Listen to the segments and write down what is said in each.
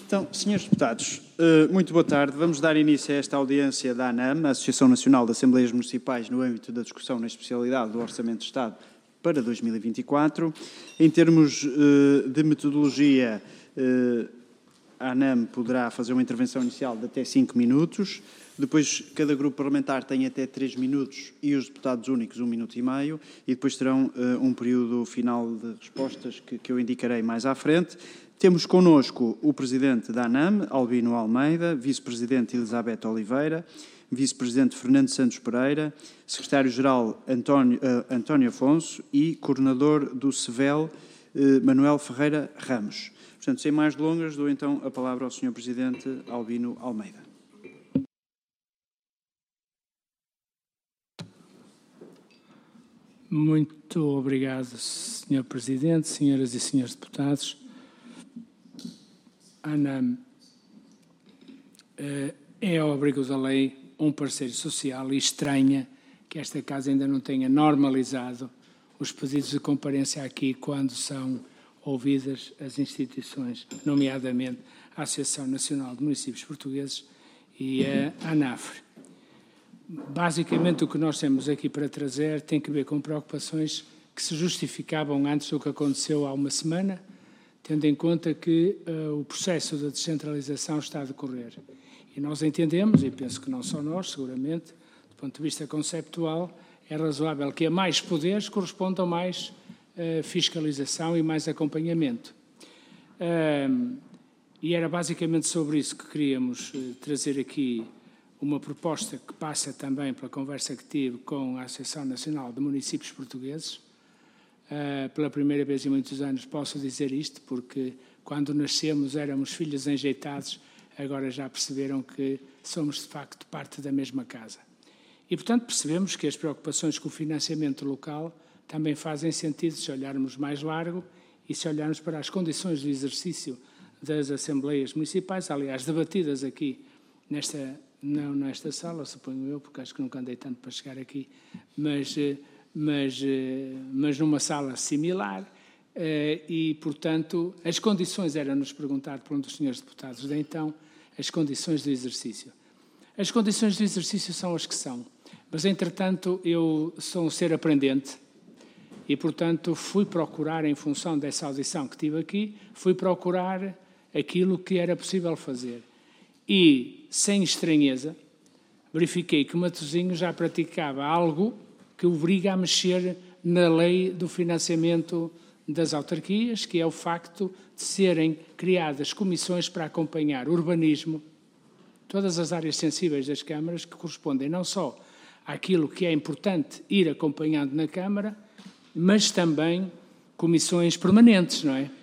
Então, senhores deputados, muito boa tarde. Vamos dar início a esta audiência da ANAM, a Associação Nacional de Assembleias Municipais, no âmbito da discussão na especialidade do Orçamento de Estado para 2024. Em termos de metodologia, a ANAM poderá fazer uma intervenção inicial de até 5 minutos, depois cada grupo parlamentar tem até 3 minutos e os deputados únicos 1 minuto e meio, e depois terão um período final de respostas que eu indicarei mais à frente. Temos connosco o Presidente da ANAM, Albino Almeida, Vice-Presidente Elizabeth Oliveira, Vice-Presidente Fernando Santos Pereira, Secretário-Geral António Afonso e Coordenador do SEVEL, Manuel Ferreira Ramos. Portanto, sem mais delongas, dou então a palavra ao Sr. Presidente Albino Almeida. Muito obrigado, Sr. Presidente, senhoras e senhores deputados. A ANAM é, ao abrigo da lei, um parceiro social e estranha que esta Casa ainda não tenha normalizado os pedidos de comparência aqui quando são ouvidas as instituições, nomeadamente a Associação Nacional de Municípios Portugueses e a ANAFRE. Basicamente, o que nós temos aqui para trazer tem que ver com preocupações que se justificavam antes do que aconteceu há uma semana, tendo em conta que o processo de descentralização está a decorrer. E nós entendemos, e penso que não só nós, seguramente, do ponto de vista conceptual, é razoável que a mais poderes correspondam a mais fiscalização e mais acompanhamento. E era basicamente sobre isso que queríamos trazer aqui uma proposta que passa também pela conversa que tive com a Associação Nacional de Municípios Portugueses. Pela primeira vez em muitos anos posso dizer isto, porque quando nascemos éramos filhos enjeitados, agora já perceberam que somos de facto parte da mesma casa. E portanto percebemos que as preocupações com o financiamento local também fazem sentido se olharmos mais largo e se olharmos para as condições de exercício das Assembleias Municipais, aliás, debatidas aqui não nesta sala, suponho eu, porque acho que nunca andei tanto para chegar aqui, mas numa sala similar, e, portanto, as condições, era-nos perguntado por um dos senhores deputados de então, as condições do exercício. As condições do exercício são as que são, mas, entretanto, eu sou um ser aprendente e, portanto, fui procurar, em função dessa audição que tive aqui, fui procurar aquilo que era possível fazer. E, sem estranheza, verifiquei que Matosinhos já praticava algo que obriga a mexer na lei do financiamento das autarquias, que é o facto de serem criadas comissões para acompanhar urbanismo, todas as áreas sensíveis das câmaras, que correspondem não só àquilo que é importante ir acompanhando na Câmara, mas também comissões permanentes, não é?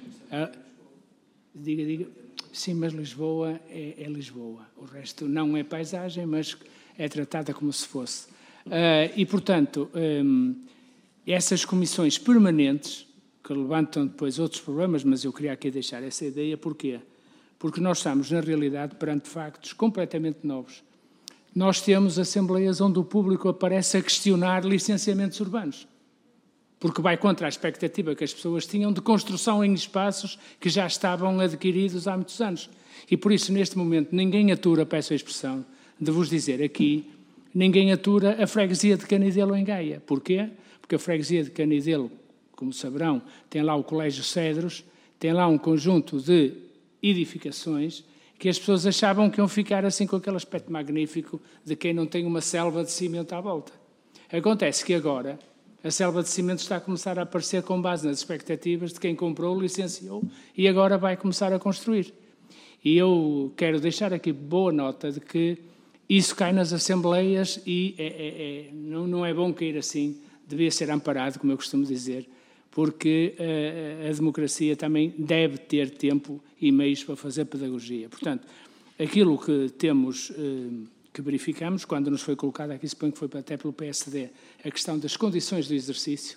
Diga. Sim, mas Lisboa é Lisboa. O resto não é paisagem, mas é tratada como se fosse. E, portanto, essas comissões permanentes, que levantam depois outros problemas, mas eu queria aqui deixar essa ideia, porquê? Porque nós estamos, na realidade, perante factos completamente novos. Nós temos assembleias onde o público aparece a questionar licenciamentos urbanos, porque vai contra a expectativa que as pessoas tinham de construção em espaços que já estavam adquiridos há muitos anos. E por isso, neste momento, ninguém atura, peço a expressão, de vos dizer aqui, ninguém atura a freguesia de Canidelo em Gaia. Porquê? Porque a freguesia de Canidelo, como saberão, tem lá o Colégio Cedros, tem lá um conjunto de edificações que as pessoas achavam que iam ficar assim com aquele aspecto magnífico de quem não tem uma selva de cimento à volta. Acontece que agora a selva de cimento está a começar a aparecer com base nas expectativas de quem comprou, licenciou e agora vai começar a construir. E eu quero deixar aqui boa nota de que isso cai nas assembleias e não é bom cair assim, devia ser amparado, como eu costumo dizer, porque a democracia também deve ter tempo e meios para fazer pedagogia. Portanto, aquilo que temos, que verificamos, quando nos foi colocado aqui, suponho que foi até pelo PSD, a questão das condições do exercício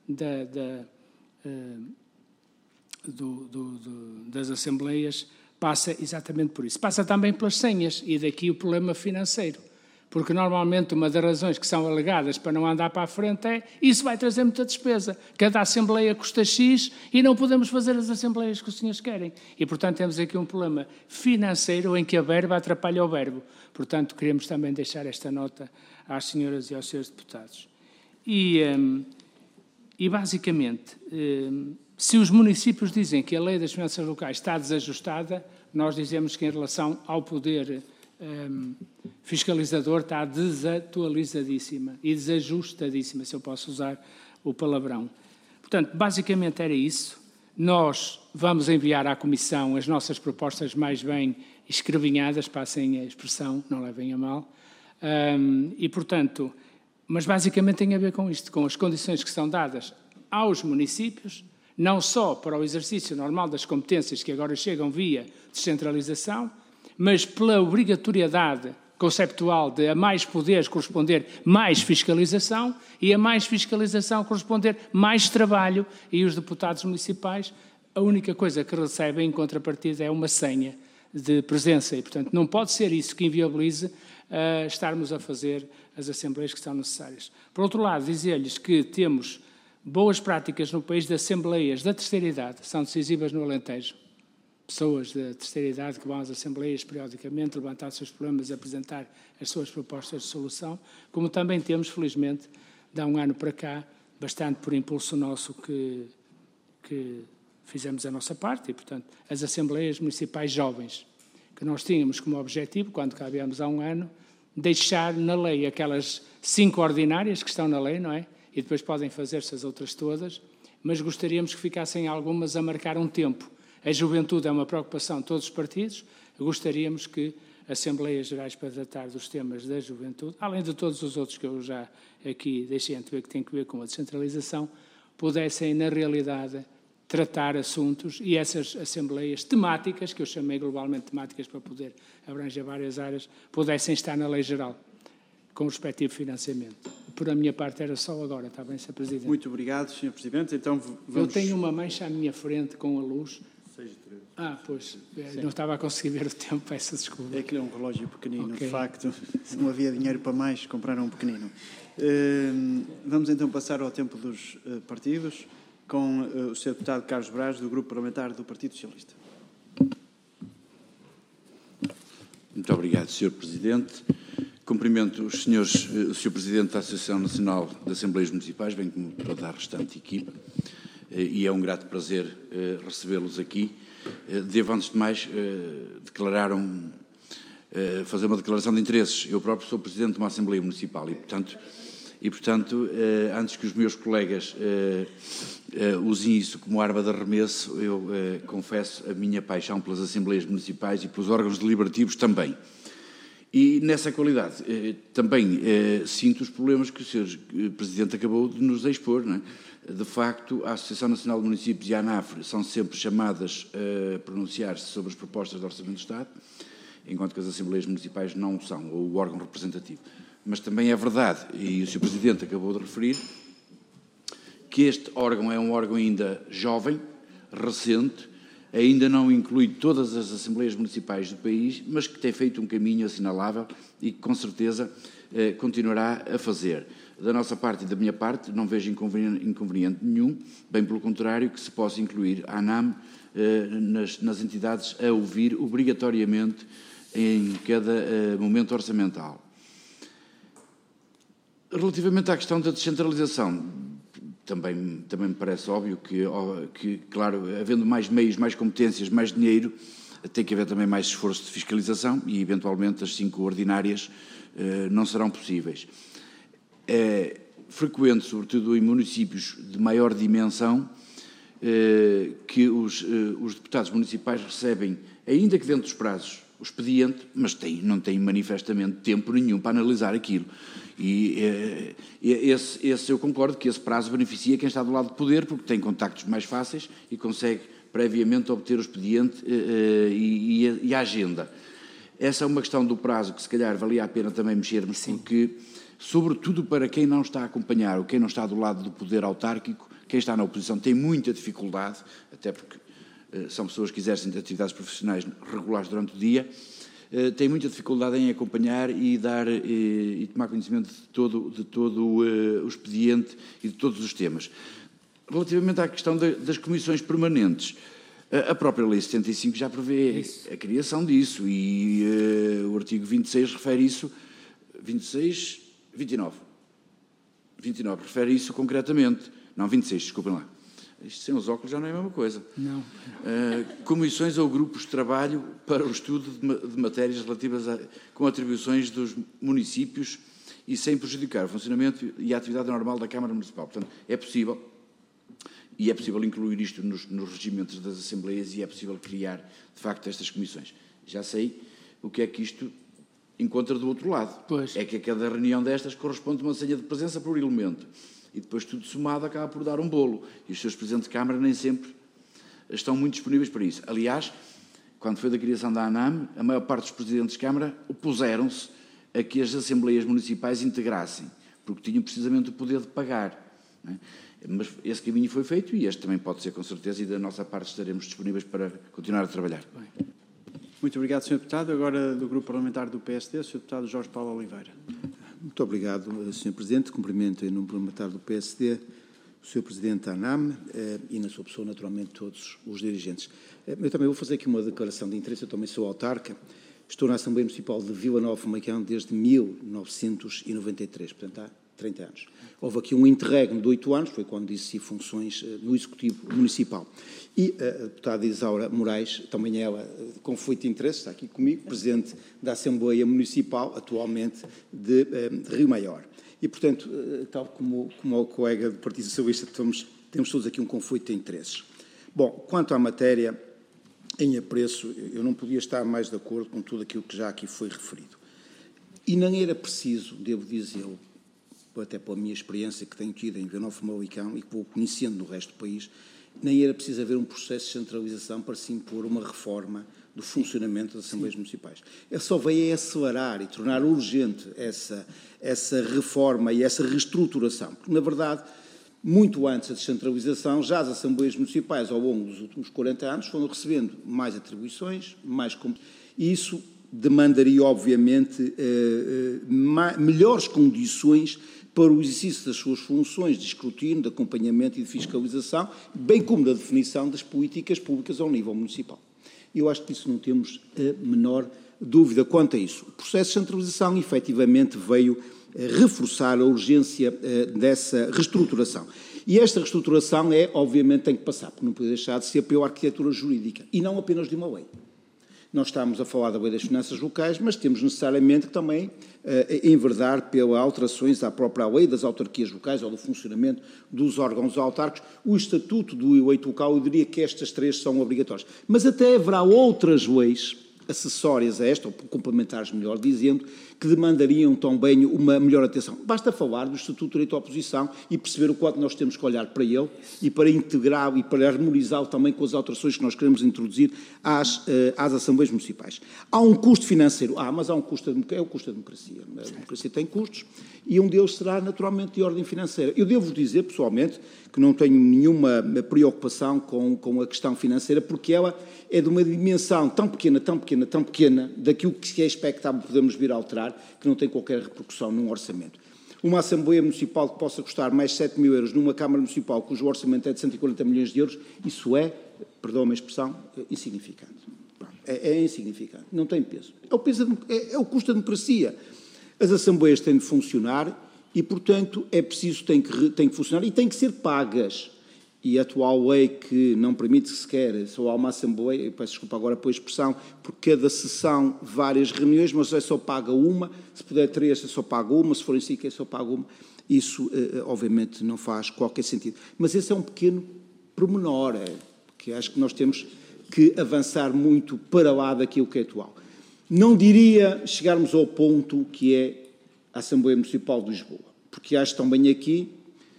das assembleias, passa exatamente por isso. Passa também pelas senhas, e daqui o problema financeiro, Porque normalmente uma das razões que são alegadas para não andar para a frente é isso vai trazer muita despesa. Cada Assembleia custa X e não podemos fazer as Assembleias que os senhores querem. E, portanto, temos aqui um problema financeiro em que a verba atrapalha o verbo. Portanto, queremos também deixar esta nota às senhoras e aos senhores deputados. E basicamente, se os municípios dizem que a lei das finanças locais está desajustada, nós dizemos que em relação ao poder fiscalizador está desatualizadíssima e desajustadíssima, se eu posso usar o palavrão. Portanto, basicamente era isso. Nós vamos enviar à Comissão as nossas propostas mais bem escrevinhadas, passem a expressão, não levem a mal, e, portanto, mas basicamente tem a ver com isto, com as condições que são dadas aos municípios, não só para o exercício normal das competências que agora chegam via descentralização, mas pela obrigatoriedade conceptual de a mais poderes corresponder mais fiscalização e a mais fiscalização corresponder mais trabalho, e os deputados municipais a única coisa que recebem em contrapartida é uma senha de presença e, portanto, não pode ser isso que inviabilize estarmos a fazer as assembleias que são necessárias. Por outro lado, dizer-lhes que temos boas práticas no país de assembleias da terceira idade, são decisivas no Alentejo. Pessoas da terceira idade que vão às assembleias periodicamente, levantar os seus problemas e apresentar as suas propostas de solução, como também temos, felizmente, de há um ano para cá, bastante por impulso nosso que fizemos a nossa parte, e, portanto, as assembleias municipais jovens, que nós tínhamos como objetivo, quando cá viemos há um ano, deixar na lei aquelas 5 ordinárias que estão na lei, não é? E depois podem fazer-se as outras todas, mas gostaríamos que ficassem algumas a marcar um tempo. A juventude é uma preocupação de todos os partidos, gostaríamos que Assembleias Gerais para tratar dos temas da juventude, além de todos os outros que eu já aqui deixei antever que têm a ver com a descentralização, pudessem, na realidade, tratar assuntos e essas assembleias temáticas, que eu chamei globalmente temáticas para poder abranger várias áreas, pudessem estar na lei geral, com o respectivo financiamento. Por a minha parte era só agora, está bem, Sr. Presidente? Muito obrigado, Sr. Presidente. Então, vamos... Eu tenho uma mancha à minha frente com a luz. 6:13. Pois, não estava a conseguir ver o tempo, peço desculpa. É que é um relógio pequenino, Okay. De facto, se não havia dinheiro para mais, compraram um pequenino. Vamos então passar ao tempo dos partidos, com o Sr. Deputado Carlos Braz, do Grupo Parlamentar do Partido Socialista. Muito obrigado, Sr. Presidente. Cumprimento os senhores, o Sr. Presidente da Associação Nacional de Assembleias Municipais, bem como toda a restante equipa, e é um grato prazer recebê-los aqui. Devo, antes de mais, fazer uma declaração de interesses. Eu próprio sou Presidente de uma Assembleia Municipal e, portanto, antes que os meus colegas usem isso como arma de arremesso, eu confesso a minha paixão pelas Assembleias Municipais e pelos órgãos deliberativos também. E, nessa qualidade, também sinto os problemas que o Sr. Presidente acabou de nos expor, não é? De facto, a Associação Nacional de Municípios e a ANAFRE são sempre chamadas a pronunciar-se sobre as propostas de Orçamento do Estado, enquanto que as Assembleias Municipais não são, ou o órgão representativo. Mas também é verdade, e o Sr. Presidente acabou de referir, que este órgão é um órgão ainda jovem, recente, ainda não inclui todas as Assembleias Municipais do país, mas que tem feito um caminho assinalável e que, com certeza, continuará a fazer. Da nossa parte e da minha parte, não vejo inconveniente nenhum, bem pelo contrário, que se possa incluir a ANAM nas entidades a ouvir obrigatoriamente em cada momento orçamental. Relativamente à questão da descentralização, também me parece óbvio que, claro, havendo mais meios, mais competências, mais dinheiro, tem que haver também mais esforço de fiscalização e, eventualmente, as 5 ordinárias não serão possíveis. É frequente, sobretudo em municípios de maior dimensão, que os deputados municipais recebem, ainda que dentro dos prazos, o expediente, mas não têm manifestamente tempo nenhum para analisar aquilo. E eu concordo que esse prazo beneficia quem está do lado do poder, porque tem contactos mais fáceis e consegue previamente obter o expediente e a agenda. Essa é uma questão do prazo que, se calhar, valia a pena também mexermos, porque, sobretudo para quem não está a acompanhar ou quem não está do lado do poder autárquico, quem está na oposição tem muita dificuldade, até porque são pessoas que exercem atividades profissionais regulares durante o dia, tem muita dificuldade em acompanhar e dar e tomar conhecimento de todo o expediente e de todos os temas. Relativamente à questão das comissões permanentes, a própria Lei 75 já prevê a criação disso e o artigo 26 refere isso, 29 refere isso concretamente. Não, 26, desculpem lá. Isto sem os óculos já não é a mesma coisa. Não. Comissões ou grupos de trabalho para o estudo de matérias relativas com atribuições dos municípios e sem prejudicar o funcionamento e a atividade normal da Câmara Municipal. Portanto, é possível, e é possível incluir isto nos regimentos das Assembleias e é possível criar, de facto, estas comissões. Já sei o que é que isto encontra do outro lado. Pois. É que a cada reunião destas corresponde uma senha de presença por elemento. E depois tudo somado acaba por dar um bolo. E os seus presidentes de Câmara nem sempre estão muito disponíveis para isso. Aliás, quando foi da criação da ANAM, a maior parte dos presidentes de Câmara opuseram-se a que as Assembleias Municipais integrassem, porque tinham precisamente o poder de pagar. Não é? Mas esse caminho foi feito e este também pode ser com certeza, e da nossa parte estaremos disponíveis para continuar a trabalhar. Muito obrigado, Sr. Deputado. Agora, do Grupo Parlamentar do PSD, Sr. Deputado Jorge Paulo Oliveira. Muito obrigado, Sr. Presidente. Cumprimento em nome parlamentar do PSD o Sr. Presidente da ANAM e, na sua pessoa, naturalmente, todos os dirigentes. Eu também vou fazer aqui uma declaração de interesse. Eu também sou autarca. Estou na Assembleia Municipal de Vila Nova de Famalicão desde 1993, portanto, há 30 anos. Houve aqui um interregno de 8 anos, foi quando exerci funções no Executivo Municipal. E a deputada Isaura Moraes, também ela, com conflito de interesse, está aqui comigo, Presidente da Assembleia Municipal, atualmente, de Rio Maior. E, portanto, tal como o colega do Partido Socialista, temos todos aqui um conflito de interesses. Bom, quanto à matéria, em apreço, eu não podia estar mais de acordo com tudo aquilo que já aqui foi referido. E nem era preciso, devo dizê-lo, até pela minha experiência que tenho tido em Vila Nova de Famalicão e que vou conhecendo no resto do país, nem era preciso haver um processo de centralização para se impor uma reforma do funcionamento das Assembleias Municipais. Ele só veio a acelerar e tornar urgente essa reforma e essa reestruturação, porque, na verdade, muito antes da descentralização, já as Assembleias Municipais, ao longo dos últimos 40 anos, foram recebendo mais atribuições, e isso demandaria, obviamente, melhores condições para o exercício das suas funções de escrutínio, de acompanhamento e de fiscalização, bem como da definição das políticas públicas ao nível municipal. Eu acho que isso não temos a menor dúvida quanto a isso. O processo de centralização, efetivamente, veio reforçar a urgência dessa reestruturação. E esta reestruturação obviamente, tem que passar, porque não pode deixar de ser pela arquitetura jurídica, e não apenas de uma lei. Nós estamos a falar da lei das finanças locais, mas temos necessariamente que também enverdar pelas alterações à própria lei das autarquias locais ou do funcionamento dos órgãos autárquicos. O Estatuto do Eleito Local, eu diria que estas três são obrigatórias. Mas até haverá outras leis acessórias a esta, ou complementares, melhor dizendo, que demandariam também uma melhor atenção. Basta falar do Estatuto do Direito à Oposição e perceber o quanto nós temos que olhar para ele e para integrá-lo e para harmonizá-lo também com as alterações que nós queremos introduzir às Assembleias Municipais. Há um custo financeiro, mas há um custo, é o custo da democracia. A democracia tem custos e um deles será naturalmente de ordem financeira. Eu devo dizer, pessoalmente, que não tenho nenhuma preocupação com a questão financeira, porque ela é de uma dimensão tão pequena, daquilo que é expectável podemos vir a alterar, que não tem qualquer repercussão num orçamento. Uma Assembleia Municipal que possa custar mais 7 mil euros numa Câmara Municipal cujo orçamento é de 140 milhões de euros, isso é, perdão a expressão, insignificante. É insignificante, não tem peso. É o custo da democracia. As Assembleias têm de funcionar e, portanto, é preciso, têm que funcionar e têm que ser pagas. E a atual lei que não permite sequer, só há uma Assembleia, eu peço desculpa agora pela expressão, porque cada sessão, várias reuniões, mas é só paga uma, se puder 3 é só paga uma, se forem 5 é só paga uma. Isso, obviamente, não faz qualquer sentido. Mas esse é um pequeno pormenor, que acho que nós temos que avançar muito para lá daquilo que é atual. Não diria chegarmos ao ponto que é a Assembleia Municipal de Lisboa, porque acho também aqui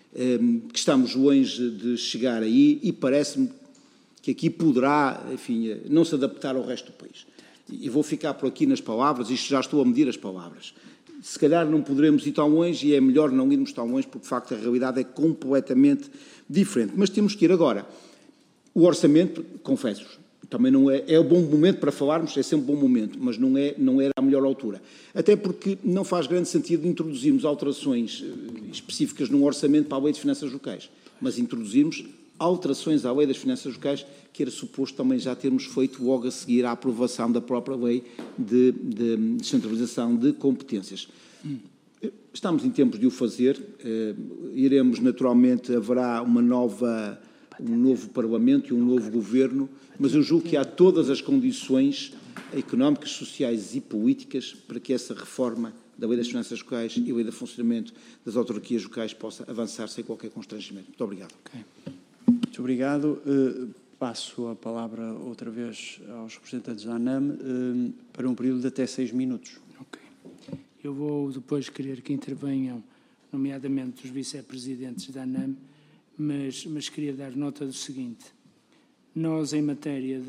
que estamos longe de chegar aí e parece-me que aqui poderá, enfim, não se adaptar ao resto do país. E vou ficar por aqui nas palavras, isto já estou a medir as palavras. Se calhar não poderemos ir tão longe e é melhor não irmos tão longe porque, de facto, a realidade é completamente diferente. Mas temos que ir agora. O orçamento, confesso, também não é um bom momento para falarmos, é sempre um bom momento, mas não era a melhor altura. Até porque não faz grande sentido introduzirmos alterações específicas num orçamento para a Lei de Finanças Locais, mas introduzirmos alterações à Lei das Finanças Locais, que era suposto também já termos feito logo a seguir à aprovação da própria Lei de Descentralização de Competências. Estamos em tempos de o fazer, iremos naturalmente, haverá um novo Parlamento e um novo Governo, mas eu julgo que há todas as condições económicas, sociais e políticas para que essa reforma da Lei das Finanças Locais e a Lei de Funcionamento das Autarquias Locais possa avançar sem qualquer constrangimento. Muito obrigado. Okay. Muito obrigado. Passo a palavra outra vez aos representantes da ANAM para um período de até 6 minutos. Ok. Eu vou depois querer que intervenham, nomeadamente os vice-presidentes da ANAM, mas queria dar nota do seguinte. Nós, em matéria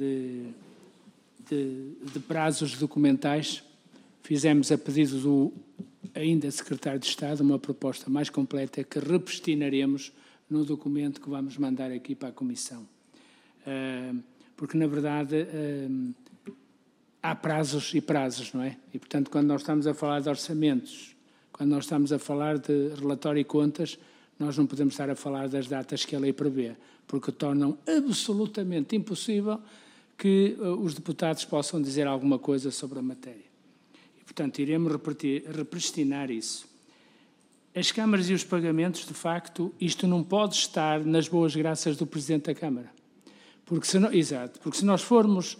de prazos documentais, fizemos a pedido do ainda Secretário de Estado uma proposta mais completa que repristinaremos no documento que vamos mandar aqui para a Comissão. Porque, na verdade, há prazos e prazos, não é? E, portanto, quando nós estamos a falar de orçamentos, quando nós estamos a falar de relatório e contas, nós não podemos estar a falar das datas que a lei prevê, porque tornam absolutamente impossível que os deputados possam dizer alguma coisa sobre a matéria. E, portanto, iremos repristinar isso. As câmaras e os pagamentos, de facto, isto não pode estar nas boas graças do Presidente da Câmara. Porque se nós formos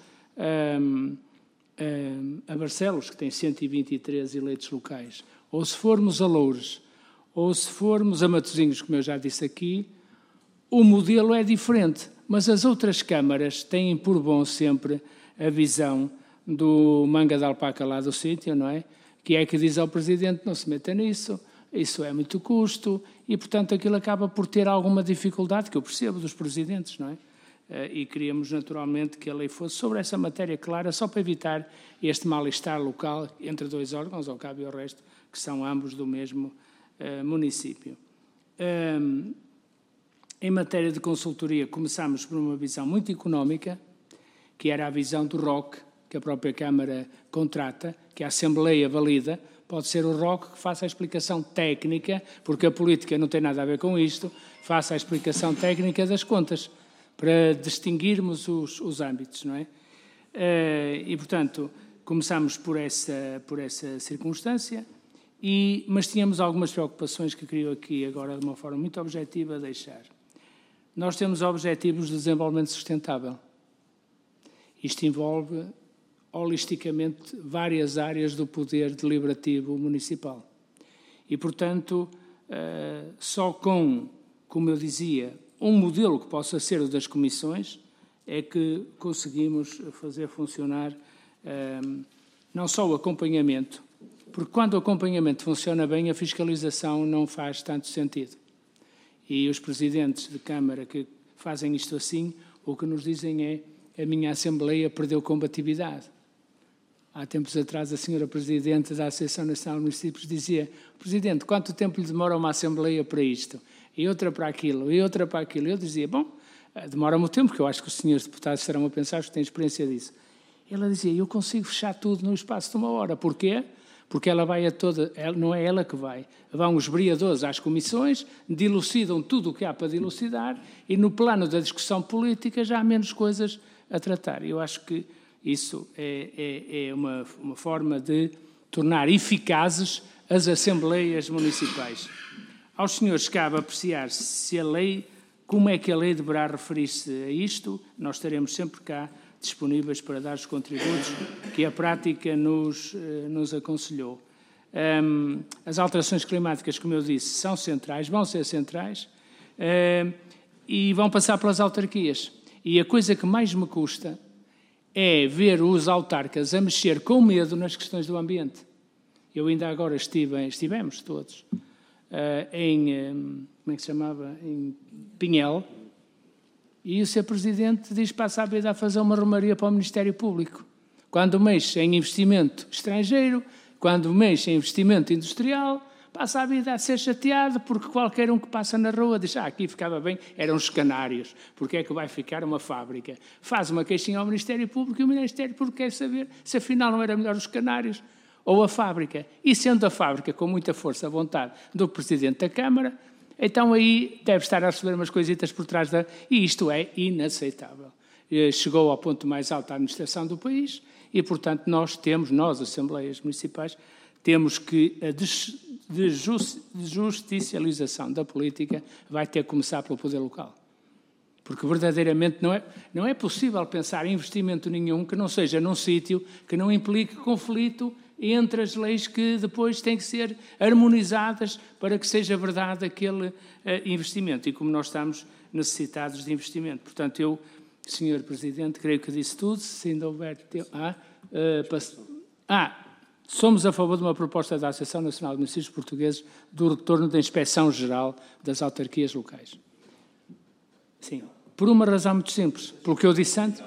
a Barcelos, que tem 123 eleitos locais, ou se formos a Loures, ou se formos a Matosinhos, como eu já disse aqui, o modelo é diferente, mas as outras câmaras têm por bom sempre a visão do manga de alpaca lá do sítio, não é? Que é que diz ao Presidente, não se meta nisso, isso é muito custo, e, portanto, aquilo acaba por ter alguma dificuldade, que eu percebo dos Presidentes, não é? E queríamos, naturalmente, que a lei fosse sobre essa matéria clara, só para evitar este mal-estar local entre dois órgãos, ao cabo e ao resto, que são ambos do mesmo município. Em matéria de consultoria, começámos por uma visão muito económica, que era a visão do ROC, que a própria Câmara contrata, que a Assembleia valida. Pode ser o ROC que faça a explicação técnica, porque a política não tem nada a ver com isto, faça a explicação técnica das contas, para distinguirmos os âmbitos, não é? E, portanto, começámos por essa circunstância, mas tínhamos algumas preocupações que queria aqui agora, de uma forma muito objetiva, deixar. Nós temos objetivos de desenvolvimento sustentável. Isto envolve, holisticamente, várias áreas do poder deliberativo municipal. E, portanto, só com, como eu dizia, um modelo que possa ser o das comissões, é que conseguimos fazer funcionar não só o acompanhamento, porque quando o acompanhamento funciona bem, a fiscalização não faz tanto sentido. E os presidentes de Câmara que fazem isto assim, o que nos dizem é a minha Assembleia perdeu combatividade. Há tempos atrás, a senhora Presidente da Associação Nacional de Municípios dizia: Presidente, quanto tempo lhe demora uma Assembleia para isto? E outra para aquilo, e outra para aquilo. Eu dizia, bom, demora muito tempo, porque eu acho que os senhores deputados estarão a pensar que têm experiência disso. Ela dizia, eu consigo fechar tudo no espaço de uma hora. Porquê? Porque ela vai a toda, não é ela que vai. Vão os vereadores às comissões, dilucidam tudo o que há para dilucidar e no plano da discussão política já há menos coisas a tratar. Eu acho que isso é uma forma de tornar eficazes as assembleias municipais. Aos senhores cabe apreciar se a lei, como é que a lei deverá referir-se a isto. Nós estaremos sempre cá disponíveis para dar os contributos que a prática nos aconselhou. As alterações climáticas, como eu disse, são centrais, vão ser centrais e vão passar pelas autarquias. E a coisa que mais me custa é ver os autarcas a mexer com medo nas questões do ambiente. Eu ainda agora estivemos todos como é que se chamava? Em Pinhel, e o Sr. Presidente diz para a Sábeda a fazer uma romaria para o Ministério Público. Quando mexe em investimento estrangeiro, quando mexe em investimento industrial, passa a vida a ser chateado porque qualquer um que passa na rua diz aqui ficava bem, eram os canários, porque é que vai ficar uma fábrica? Faz uma queixinha ao Ministério Público e o Ministério Público quer saber se afinal não era melhor os canários ou a fábrica. E sendo a fábrica com muita força à vontade do Presidente da Câmara, então aí deve estar a receber umas coisitas por trás da... E isto é inaceitável. Chegou ao ponto mais alto da administração do país e, portanto, nós, Assembleias Municipais, temos que a desjusticialização da política vai ter que começar pelo poder local. Porque verdadeiramente não é possível pensar em investimento nenhum que não seja num sítio que não implique conflito entre as leis que depois têm que ser harmonizadas para que seja verdade aquele investimento. E como nós estamos necessitados de investimento. Portanto, eu, Sr. Presidente, creio que disse tudo. Se ainda houver tempo... somos a favor de uma proposta da Associação Nacional de Municípios Portugueses do retorno da Inspeção Geral das Autarquias Locais. Sim, por uma razão muito simples. Pelo que eu disse antes...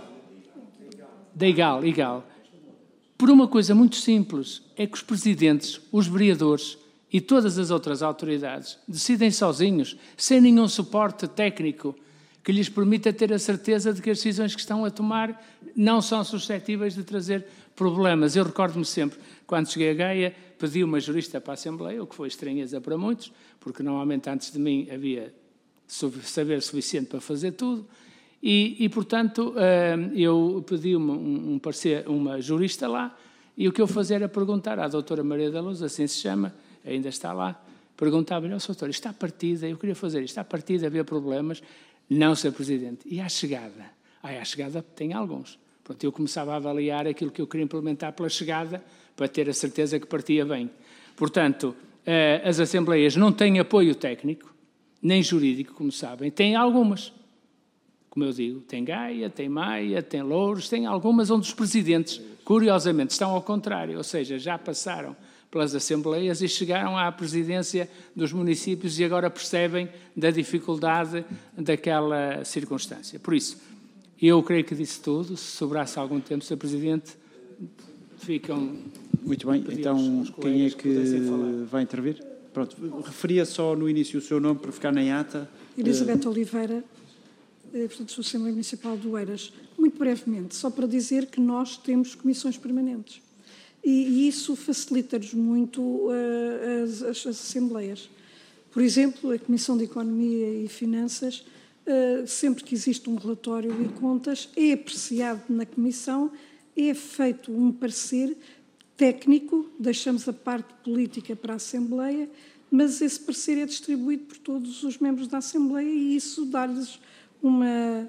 Legal. Por uma coisa muito simples, é que os presidentes, os vereadores e todas as outras autoridades decidem sozinhos, sem nenhum suporte técnico que lhes permita ter a certeza de que as decisões que estão a tomar não são suscetíveis de trazer problemas. Eu recordo-me sempre, quando cheguei a Gaia, pedi uma jurista para a Assembleia, o que foi estranheza para muitos, porque normalmente antes de mim havia saber suficiente para fazer tudo, e portanto, eu pedi uma jurista lá, e o que eu fazia era perguntar à doutora Maria da Luz, assim se chama, ainda está lá, perguntava-lhe, doutor, isto está partida, eu queria fazer isto, está partida, havia problemas. Não, Sr. Presidente. E à chegada? À chegada tem alguns. Pronto, eu começava a avaliar aquilo que eu queria implementar pela chegada para ter a certeza que partia bem. Portanto, as Assembleias não têm apoio técnico, nem jurídico, como sabem. Têm algumas. Como eu digo, tem Gaia, tem Maia, tem Louros, tem algumas onde os presidentes, curiosamente, estão ao contrário. Ou seja, já passaram pelas Assembleias e chegaram à presidência dos municípios e agora percebem da dificuldade daquela circunstância. Por isso, eu creio que disse tudo. Se sobrasse algum tempo, Sr. Presidente, ficam... Muito bem, então quem é que vai intervir? Pronto, referia só no início o seu nome para ficar na ata. Elizabeth Oliveira, portanto, sou Assembleia Municipal de Oeiras. Muito brevemente, só para dizer que nós temos comissões permanentes. E isso facilita-nos muito as Assembleias. Por exemplo, a Comissão de Economia e Finanças, sempre que existe um relatório e contas, é apreciado na Comissão, é feito um parecer técnico, deixamos a parte política para a Assembleia, mas esse parecer é distribuído por todos os membros da Assembleia e isso dá-lhes uma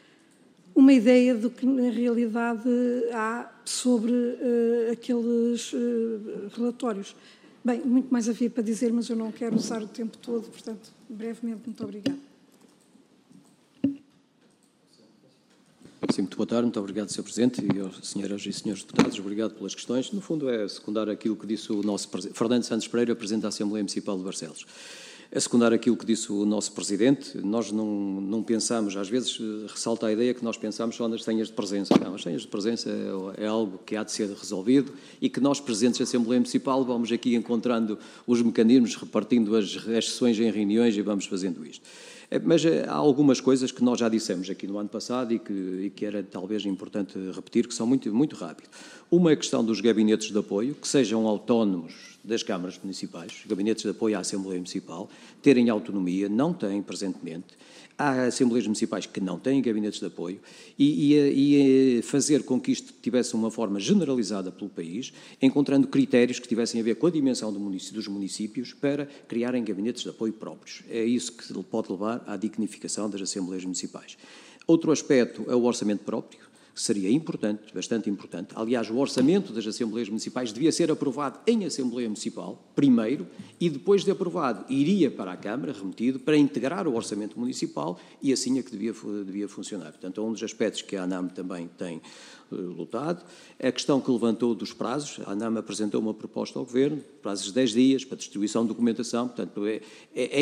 ideia do que, na realidade, há sobre aqueles relatórios. Bem, muito mais havia para dizer, mas eu não quero usar o tempo todo, portanto, brevemente, muito obrigada. Sim, muito boa tarde, muito obrigado, Sr. Presidente, e aos senhoras e senhores deputados, obrigado pelas questões. No fundo, é secundar aquilo que disse o nosso Presidente, Fernando Santos Pereira, Presidente da Assembleia Municipal de Barcelos. É secundar aquilo que disse o nosso Presidente. Nós não pensamos, às vezes ressalta a ideia que nós pensamos só nas senhas de presença. Não, as senhas de presença é algo que há de ser resolvido e que nós, Presidentes da Assembleia Municipal, vamos aqui encontrando os mecanismos, repartindo as sessões em reuniões e vamos fazendo isto. Mas há algumas coisas que nós já dissemos aqui no ano passado e que era talvez importante repetir, que são muito, muito rápido. Uma é a questão dos gabinetes de apoio, que sejam autónomos das câmaras municipais, gabinetes de apoio à Assembleia Municipal, terem autonomia, não têm presentemente. Há Assembleias Municipais que não têm gabinetes de apoio e fazer com que isto tivesse uma forma generalizada pelo país, encontrando critérios que tivessem a ver com a dimensão dos municípios para criarem gabinetes de apoio próprios. É isso que pode levar à dignificação das Assembleias Municipais. Outro aspecto é o orçamento próprio, que seria importante, bastante importante. Aliás, o orçamento das Assembleias Municipais devia ser aprovado em Assembleia Municipal, primeiro, e depois de aprovado, iria para a Câmara, remetido, para integrar o orçamento municipal, e assim é que devia funcionar. Portanto, é um dos aspectos que a ANAM também tem lutado. A questão que levantou dos prazos, a ANAM apresentou uma proposta ao Governo, prazos de 10 dias para distribuição de documentação, portanto, é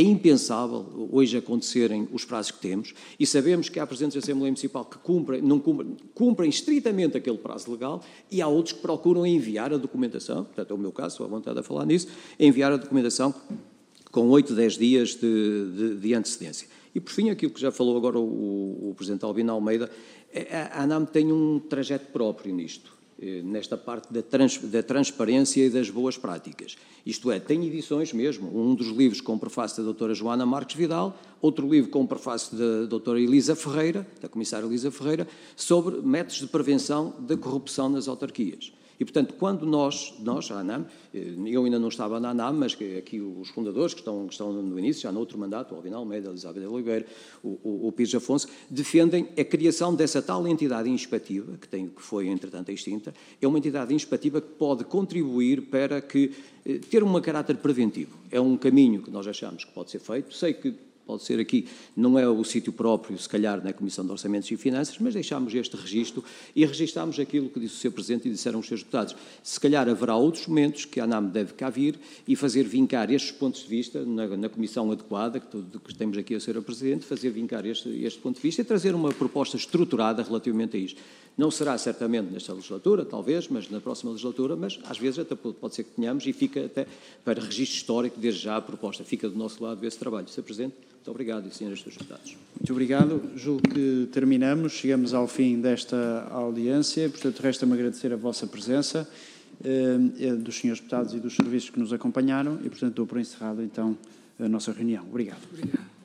impensável hoje acontecerem os prazos que temos, e sabemos que há Presidentes da Assembleia Municipal que cumprem cumprem estritamente aquele prazo legal, e há outros que procuram enviar a documentação, portanto é o meu caso, estou à vontade a falar nisso, enviar a documentação com 8, 10 dias de antecedência. E, por fim, aquilo que já falou agora o Presidente Albino Almeida, a ANAM tem um trajeto próprio nisto, nesta parte da transparência e das boas práticas. Isto é, tem edições mesmo, um dos livros com prefácio da doutora Joana Marques Vidal, outro livro com prefácio da doutora Elisa Ferreira, da comissária Elisa Ferreira, sobre métodos de prevenção da corrupção nas autarquias. E, portanto, quando nós, a ANAM, eu ainda não estava na ANAM, mas aqui os fundadores que estão no início, já no outro mandato, o Albino Almeida, Elizabeth Oliveira, o Pires Afonso, defendem a criação dessa tal entidade inspetiva, que foi, entretanto, extinta, é uma entidade inspetiva que pode contribuir para ter um caráter preventivo. É um caminho que nós achamos que pode ser feito. Sei que pode ser aqui, não é o sítio próprio, se calhar, na Comissão de Orçamentos e Finanças, mas deixámos este registro e registámos aquilo que disse o Sr. Presidente e disseram os seus deputados. Se calhar haverá outros momentos que a ANAM deve cá vir e fazer vincar estes pontos de vista na comissão adequada, que temos aqui a Sra. Presidente, fazer vincar este ponto de vista e trazer uma proposta estruturada relativamente a isto. Não será certamente nesta legislatura, talvez, mas na próxima legislatura, mas às vezes até pode ser que tenhamos e fica até para registro histórico, desde já a proposta. Fica do nosso lado esse trabalho. Sr. Presidente, muito obrigado e senhores deputados. Muito obrigado. Julgo que terminamos, chegamos ao fim desta audiência, portanto resta-me agradecer a vossa presença, dos senhores deputados e dos serviços que nos acompanharam e, portanto, dou por encerrado então a nossa reunião. Obrigado.